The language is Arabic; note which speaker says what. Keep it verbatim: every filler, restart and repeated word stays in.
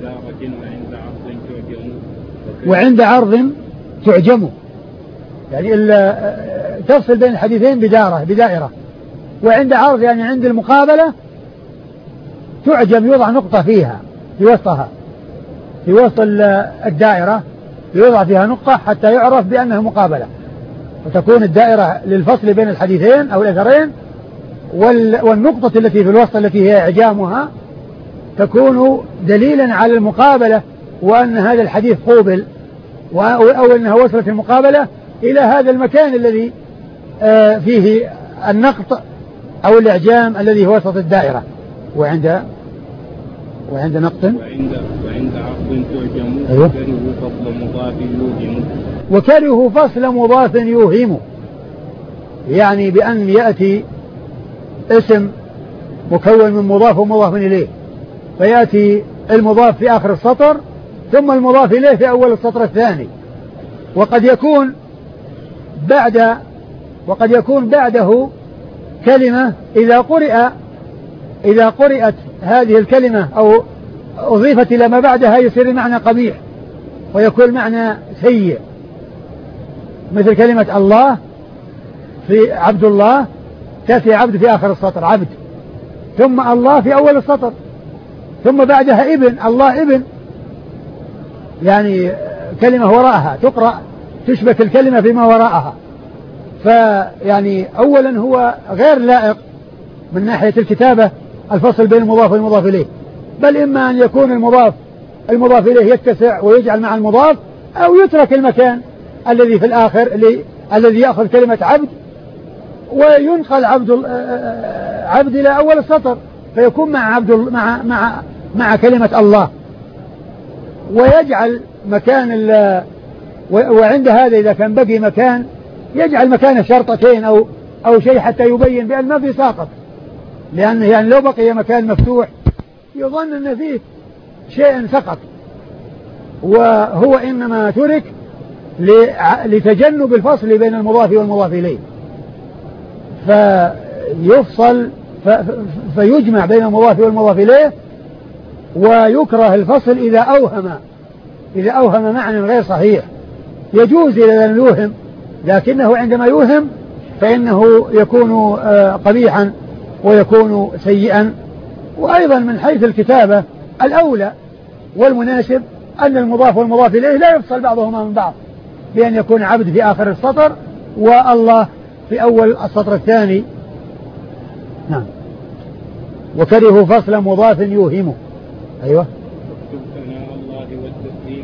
Speaker 1: وعند عرض تعجم
Speaker 2: وعند عرض تعجم يعني تفصل بين الحديثين بدارة بدائرة. وعند عرض يعني عند المقابلة تعجم يوضع نقطة فيها في وسطها في وسط الدائرة يوضع فيها نقطة حتى يعرف بأنها مقابلة وتكون الدائرة للفصل بين الحديثين أو الأثرين والنقطة التي في الوسط التي هي إعجامها تكون دليلا على المقابلة وأن هذا الحديث قوبل أو أنها وصلت المقابلة إلى هذا المكان الذي فيه النقط أو الإعجام الذي هو وسط الدائرة. وعند وعند نقط
Speaker 1: وعند وعند عقد تعجم
Speaker 2: أيوه.
Speaker 1: وكره فصل مضاف يوهم
Speaker 2: وكره فصل مضاف يوهم يعني بأن يأتي اسم مكون من مضاف ومضاف إليه فيأتي المضاف في آخر السطر ثم المضاف إليه في أول السطر الثاني وقد يكون بعد وقد يكون بعده كلمة إذا قرئ إذا قرئت هذه الكلمة أو أضيفت إلى ما بعدها يصير معنى قبيح ويكون معنى سيء مثل كلمة الله في عبد الله تأتي عبد في آخر السطر عبد ثم الله في أول السطر ثم بعدها ابن الله ابن يعني كلمة وراءها تقرأ تشبك الكلمة فيما وراءها فيعني أولا هو غير لائق من ناحية الكتابة الفصل بين المضاف والمضاف إليه بل إما أن يكون المضاف المضاف إليه يتسع ويجعل مع المضاف أو يترك المكان الذي في الآخر اللي الذي يأخذ كلمة عبد وينقل عبد عبد إلى أول السطر فيكون مع عبد مع مع مع كلمة الله ويجعل مكان وعند هذا إذا كان بقي مكان يجعل مكانه شرطتين أو أو شيء حتى يبين بأن ما في ساقط لأنه يعني لو بقي مكان مفتوح يظن أن فيه شيء سقط وهو إنما ترك لتجنب الفصل بين المضاف والمضاف إليه فيفصل فيجمع بين المضاف والمضاف إليه ويكره الفصل إذا أوهم إذا أوهم معنى غير صحيح يجوز إذا لم يوهم لكنه عندما يوهم فإنه يكون قبيحا ويكون سيئا. وأيضا من حيث الكتابة الأولى والمناسب أن المضاف والمضاف إليه لا يفصل بعضهما من بعض بأن يكون عبد في آخر السطر والله في أول السطر الثاني. نعم. وكره فصل مضاف يوهمه. أيوة.